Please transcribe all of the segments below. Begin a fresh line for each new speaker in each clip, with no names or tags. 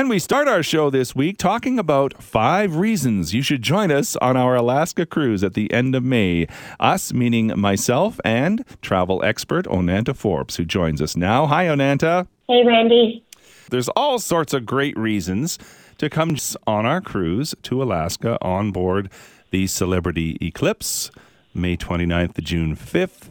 And we start our show this week talking about 5 reasons you should join us on our Alaska cruise at the end of May. Us, meaning myself and travel expert Onanta Forbes, who joins us now. Hi, Onanta.
Hey, Randy.
There's all sorts of great reasons to come on our cruise to Alaska on board the Celebrity Eclipse, May 29th to June 5th.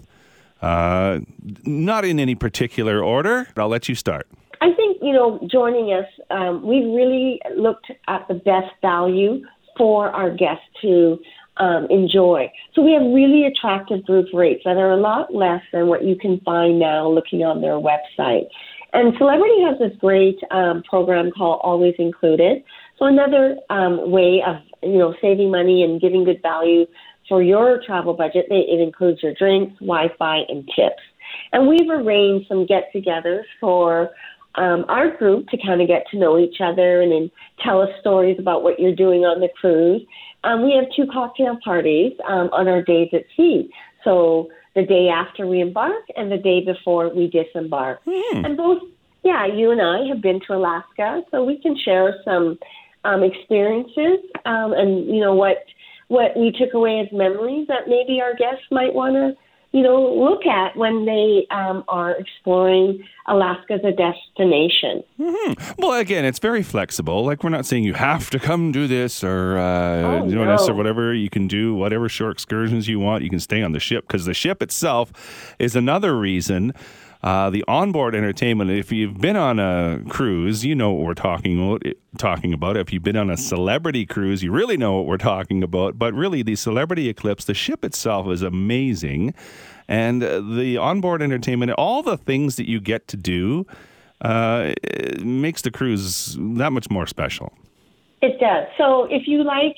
Not in any particular order. I'll let you start.
I think, joining us, we've really looked at the best value for our guests to enjoy. So we have really attractive group rates that are a lot less than what you can find now looking on their website. And Celebrity has this great program called Always Included. So another way of, saving money and giving good value for your travel budget, it includes your drinks, Wi-Fi, and tips. And we've arranged some get-togethers for our group to kind of get to know each other and then tell us stories about what you're doing on the cruise. We have 2 cocktail parties on our days at sea. So the day after we embark and the day before we disembark. And both, you and I have been to Alaska, so we can share some experiences and, what we took away as memories that maybe our guests might want to, look at when they are exploring Alaska as a destination.
Well, again, it's very flexible. Like, we're not saying you have to come do this or this or whatever. You can do whatever short excursions you want. You can stay on the ship because the ship itself is another reason. The onboard entertainment, if you've been on a cruise, you know what we're talking about. If you've been on a celebrity cruise, you really know what we're talking about. But really, the Celebrity Eclipse, the ship itself is amazing. And the onboard entertainment, all the things that you get to do, makes the cruise that much more special.
It does. So if you like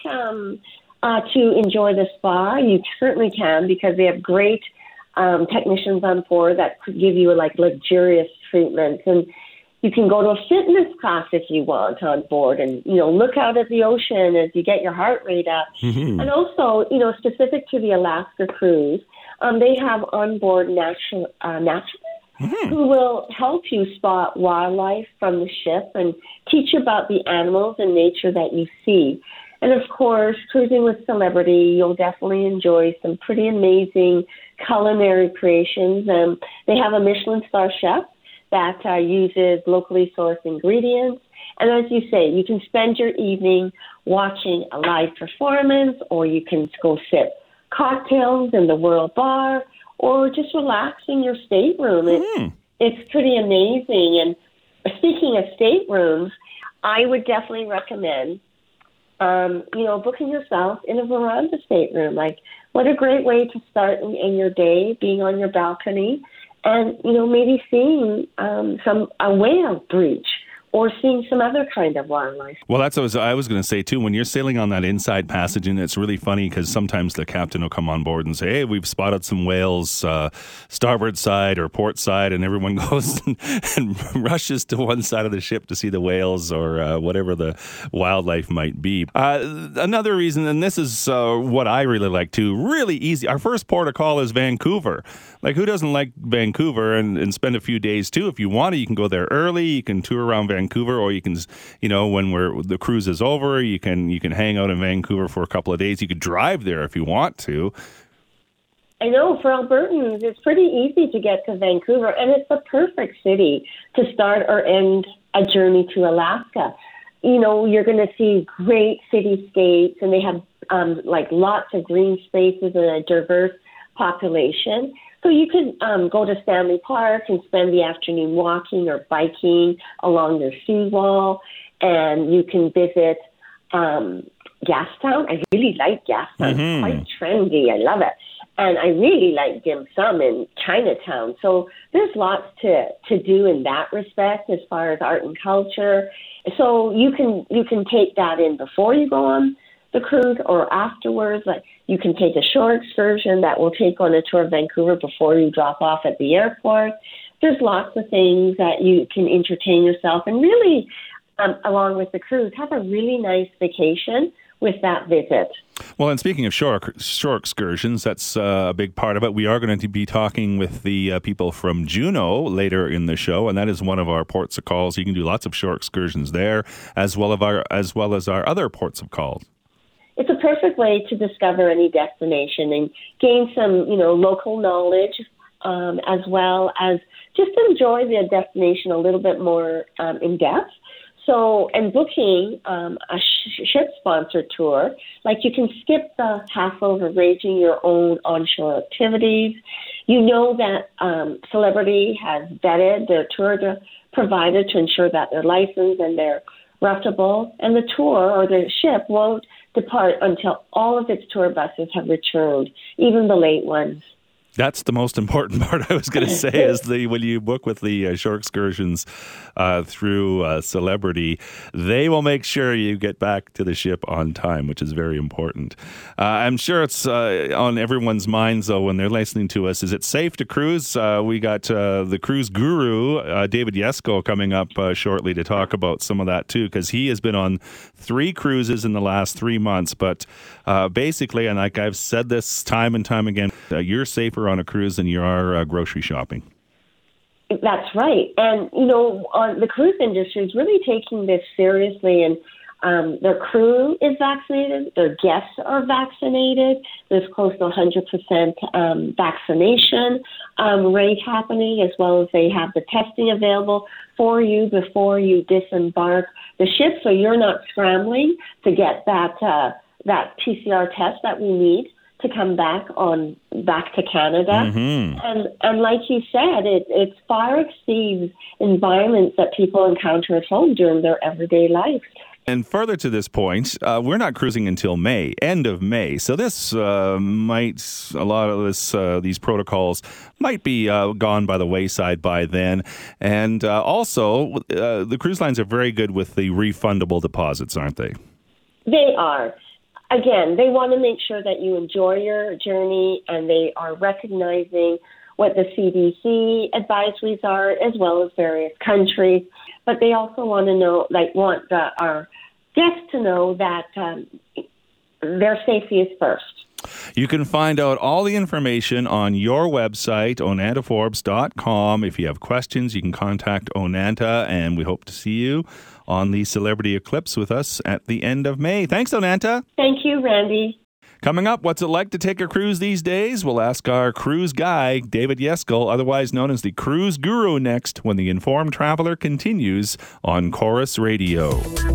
to enjoy the spa, you certainly can because they have great technicians on board that could give you luxurious treatments, and you can go to a fitness class if you want on board, and look out at the ocean as you get your heart rate up. And also, specific to the Alaska cruise, they have onboard naturalists who will help you spot wildlife from the ship and teach you about the animals and nature that you see. And of course, cruising with Celebrity, you'll definitely enjoy some pretty amazing culinary creations. They have a Michelin star chef that uses locally sourced ingredients. And as you say, you can spend your evening watching a live performance, or you can go sip cocktails in the World Bar, or just relax in your stateroom. It's pretty amazing. And speaking of staterooms, I would definitely recommend booking yourself in a veranda stateroom. What a great way to start in your day, being on your balcony and, maybe seeing a whale breach or seeing some other kind of wildlife.
Well, that's what I was going to say, too. When you're sailing on that inside passage, and it's really funny because sometimes the captain will come on board and say, hey, we've spotted some whales starboard side or port side, and everyone goes and rushes to one side of the ship to see the whales or whatever the wildlife might be. Another reason, and this is what I really like, too, really easy. Our first port of call is Vancouver. Who doesn't like Vancouver and spend a few days, too? If you want to, you can go there early. You can tour around Vancouver, or you can, when the cruise is over, you can hang out in Vancouver for a couple of days. You could drive there if you want to.
I know, for Albertans, it's pretty easy to get to Vancouver, and it's the perfect city to start or end a journey to Alaska. You're going to see great cityscapes, and they have lots of green spaces and a diverse population. So you could go to Stanley Park and spend the afternoon walking or biking along their seawall, and you can visit Gastown. I really like Gastown. It's quite trendy. I love it. And I really like dim sum in Chinatown. So there's lots to do in that respect as far as art and culture. So you can take that in before you go on the cruise or afterwards. You can take a short excursion that will take on a tour of Vancouver before you drop off at the airport. There's lots of things that you can entertain yourself and really, along with the cruise, have a really nice vacation with that visit.
Well, and speaking of shore excursions, that's a big part of it. We are going to be talking with the people from Juneau later in the show, and that is one of our ports of calls. You can do lots of shore excursions there, as well as our other ports of call.
It's a perfect way to discover any destination and gain some, local knowledge, as well as just enjoy the destination a little bit more in depth. So, and booking a ship-sponsored tour, like you can skip the hassle of arranging your own onshore activities. You know that Celebrity has vetted their tour provider to ensure that they're licensed and they're reputable, and the tour or the ship won't depart until all of its tour buses have returned, even the late ones.
That's the most important part, I was going to say, is when you book with the shore excursions through Celebrity, they will make sure you get back to the ship on time, which is very important. I'm sure it's on everyone's minds, though, when they're listening to us. Is it safe to cruise? We got the cruise guru, David Yesko, coming up shortly to talk about some of that, too, because he has been on 3 cruises in the last 3 months. But basically, and like I've said this time and time again, you're safer on a cruise than you are grocery shopping.
That's right. And, the cruise industry is really taking this seriously, and their crew is vaccinated, their guests are vaccinated. There's close to 100% vaccination rate happening, as well as they have the testing available for you before you disembark the ship, so you're not scrambling to get that PCR test that we need to come back to Canada. Mm-hmm. And like you said, it far exceeds environments that people encounter at home during their everyday life.
And further to this point, we're not cruising until May, end of May. So this these protocols might be gone by the wayside by then. And also, the cruise lines are very good with the refundable deposits, aren't they?
They are. Again, they want to make sure that you enjoy your journey, and they are recognizing what the CDC advisories are, as well as various countries. But they also want to our guests to know that their safety is first.
You can find out all the information on your website, onantaforbes.com. If you have questions, you can contact Onanta, and we hope to see you on the Celebrity Eclipse with us at the end of May. Thanks, Onanta.
Thank you, Randy.
Coming up, what's it like to take a cruise these days? We'll ask our cruise guy, David Yesko, otherwise known as the Cruise Guru, next when the Informed Traveler continues on Chorus Radio.